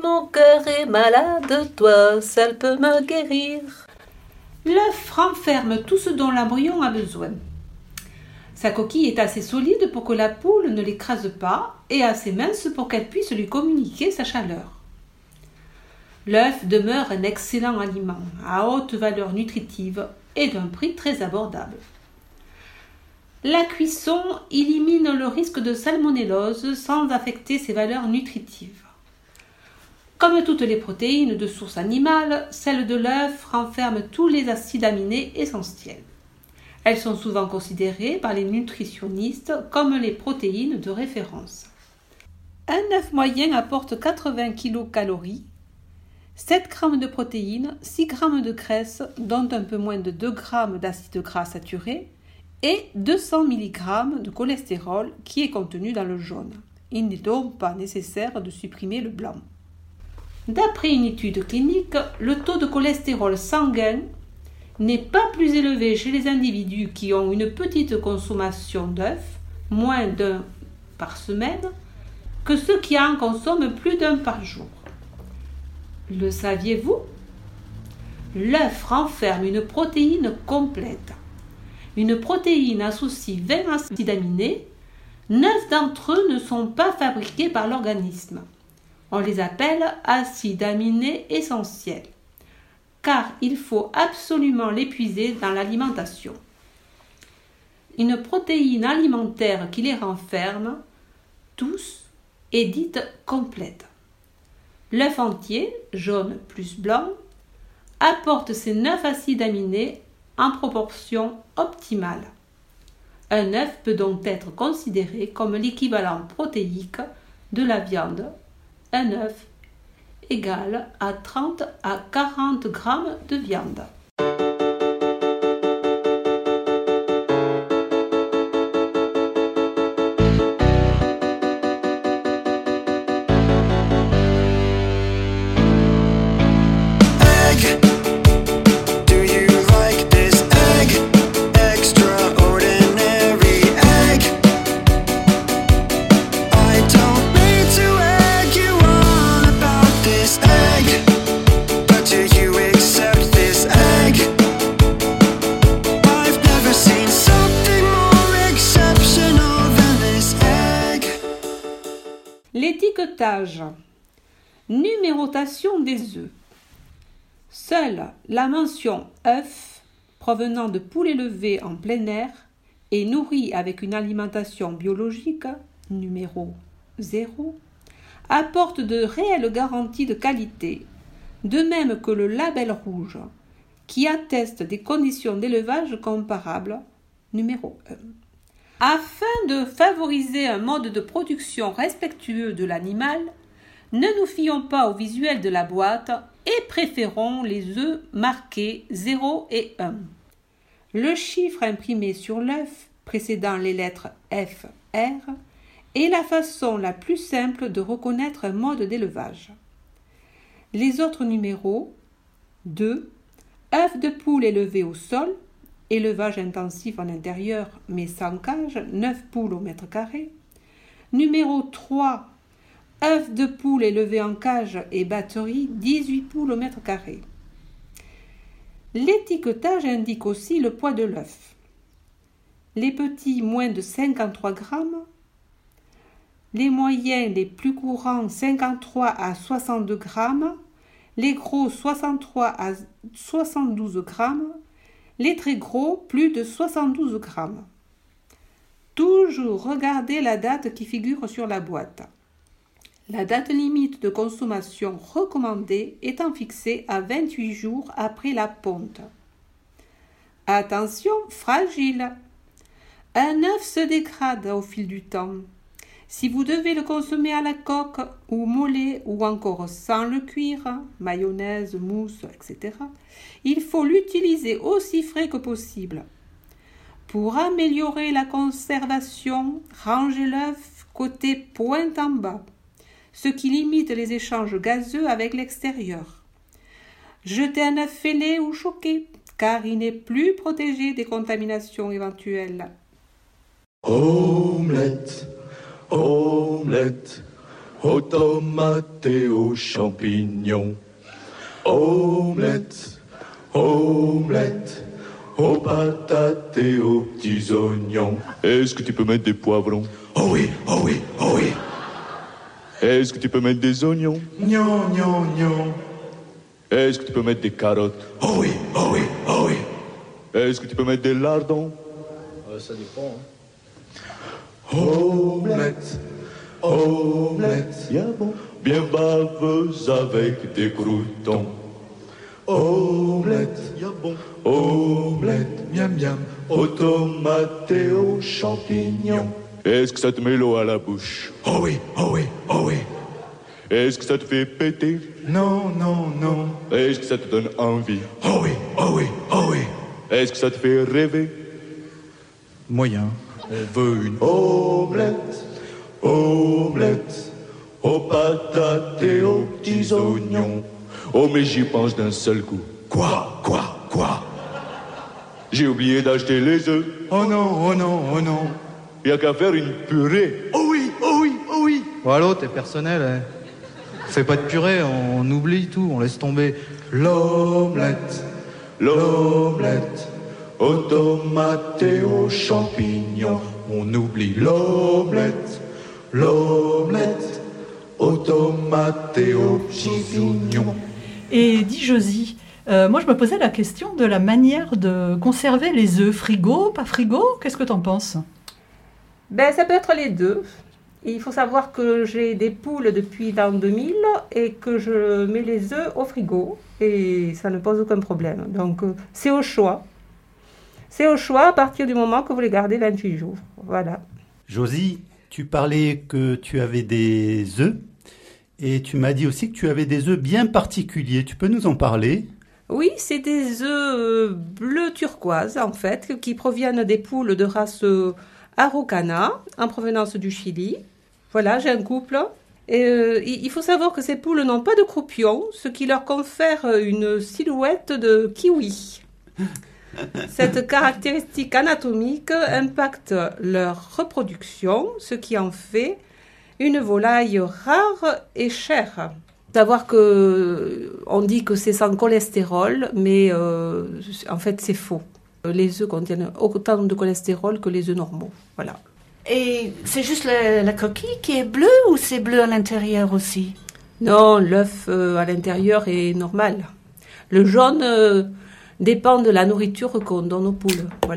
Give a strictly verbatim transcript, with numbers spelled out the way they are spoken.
mon cœur est malade, toi seul peux me guérir. L'œuf renferme tout ce dont l'embryon a besoin. Sa coquille est assez solide pour que la poule ne l'écrase pas et assez mince pour qu'elle puisse lui communiquer sa chaleur. L'œuf demeure un excellent aliment à haute valeur nutritive et d'un prix très abordable. La cuisson élimine le risque de salmonellose sans affecter ses valeurs nutritives. Comme toutes les protéines de source animale, celles de l'œuf renferment tous les acides aminés essentiels. Elles sont souvent considérées par les nutritionnistes comme les protéines de référence. Un œuf moyen apporte quatre-vingts kilocalories, sept grammes de protéines, six grammes de graisse, dont un peu moins de deux grammes d'acides gras saturés, et deux cents milligrammes de cholestérol qui est contenu dans le jaune. Il n'est donc pas nécessaire de supprimer le blanc. D'après une étude clinique, le taux de cholestérol sanguin n'est pas plus élevé chez les individus qui ont une petite consommation d'œufs, moins d'un par semaine, que ceux qui en consomment plus d'un par jour. Le saviez-vous? L'œuf renferme une protéine complète. Une protéine associe vingt acides aminés. neuf d'entre eux ne sont pas fabriqués par l'organisme. On les appelle acides aminés essentiels, car il faut absolument l'épuiser dans l'alimentation. Une protéine alimentaire qui les renferme tous est dite complète. L'œuf entier, jaune plus blanc, apporte ces neuf acides aminés en proportion optimale. Un œuf peut donc être considéré comme l'équivalent protéique de la viande. Un œuf égale à trente à quarante grammes de viande. L'étiquetage. Numérotation des œufs. Seule la mention œuf provenant de poules élevées en plein air et nourries avec une alimentation biologique, numéro zéro, apporte de réelles garanties de qualité, de même que le label rouge, qui atteste des conditions d'élevage comparables, numéro un. Afin de favoriser un mode de production respectueux de l'animal, ne nous fions pas au visuel de la boîte et préférons les œufs marqués zéro et un. Le chiffre imprimé sur l'œuf, précédant les lettres F, R, est la façon la plus simple de reconnaître un mode d'élevage. Les autres numéros, deux, œufs de poule élevés au sol, élevage intensif en intérieur mais sans cage, neuf poules au mètre carré. Numéro trois, œufs de poule élevés en cage et batterie, dix-huit poules au mètre carré. L'étiquetage indique aussi le poids de l'œuf. Les petits, moins de cinquante-trois grammes. Les moyens, les plus courants, cinquante-trois à soixante-deux grammes. Les gros, soixante-trois à soixante-douze grammes. Les très gros, plus de soixante-douze grammes. Toujours regardez la date qui figure sur la boîte. La date limite de consommation recommandée étant fixée à vingt-huit jours après la ponte. Attention, fragile. Un œuf se dégrade au fil du temps. Si vous devez le consommer à la coque ou mollet ou encore sans le cuire, mayonnaise, mousse, et cetera, il faut l'utiliser aussi frais que possible. Pour améliorer la conservation, rangez l'œuf côté pointe en bas, ce qui limite les échanges gazeux avec l'extérieur. Jetez un œuf fêlé ou choqué, car il n'est plus protégé des contaminations éventuelles. Omelette, omelette, aux tomates et aux champignons. Omelette, omelette, aux patates et aux petits oignons. Est-ce que tu peux mettre des poivrons? Oh oui, oh oui, oh oui. Est-ce que tu peux mettre des oignons? Non, non, non. Est-ce que tu peux mettre des carottes? Oh oui, oh oui, oh oui. Est-ce que tu peux mettre des lardons? Euh, ça dépend. Hein. Omelette, omelette, bien bon, bien baveuse avec des croûtons. Omelette, bien bon, omelette, miam miam, aux tomates et aux champignons. Est-ce que ça te met l'eau à la bouche? Oh oui, oh oui, oh oui. Est-ce que ça te fait péter? Non, non, non. Est-ce que ça te donne envie? Oh oui, oh oui, oh oui. Est-ce que ça te fait rêver? Moyen. On veut une omelette, omelette, aux patates et aux petits oignons. Oh, mais j'y pense d'un seul coup. Quoi, quoi, quoi? J'ai oublié d'acheter les œufs. Oh non, oh non, oh non. Il n'y a qu'à faire une purée. Oh oui, oh oui, oh oui. Bon, allô, t'es personnel, hein. Fais pas de purée, on, on oublie tout, on laisse tomber. L'omelette, l'omelette, aux tomates et aux champignons. On oublie l'omelette, l'omelette, aux tomates et aux petits oignons. Et dit Josie, euh, moi je me posais la question de la manière de conserver les œufs. Frigo, pas frigo? Qu'est-ce que t'en penses? Ben, ça peut être les deux. Il faut savoir que j'ai des poules depuis l'an deux mille et que je mets les œufs au frigo et ça ne pose aucun problème. Donc, euh, c'est au choix. C'est au choix à partir du moment que vous les gardez vingt-huit jours. Voilà. Josie, tu parlais que tu avais des œufs et tu m'as dit aussi que tu avais des œufs bien particuliers. Tu peux nous en parler ? Oui, c'est des œufs bleu turquoise en fait qui proviennent des poules de race Araucana en provenance du Chili. Voilà, j'ai un couple. Et, euh, il faut savoir que ces poules n'ont pas de croupion, ce qui leur confère une silhouette de kiwi. Cette caractéristique anatomique impacte leur reproduction, ce qui en fait une volaille rare et chère. Savoir que on dit que c'est sans cholestérol, mais euh, en fait c'est faux. Les œufs contiennent autant de cholestérol que les œufs normaux. Voilà. Et c'est juste la, la coquille qui est bleue ou c'est bleu à l'intérieur aussi? Non, l'œuf euh, à l'intérieur est normal. Le jaune euh, dépend de la nourriture qu'on donne aux poules. Voilà.